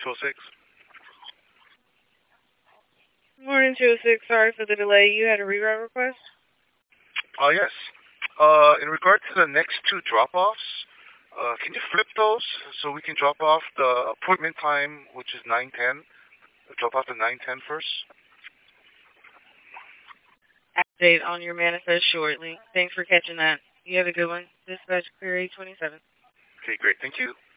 206. Morning, 206. Sorry for the delay. You had a reroute request? Yes. In regard to the next two drop-offs, can you flip those so we can drop off the appointment time, which is 9:10? Drop off the 9:10 first. Update on your manifest shortly. Thanks for catching that. You have a good one. Dispatch Query 27. Okay, great. Thank you.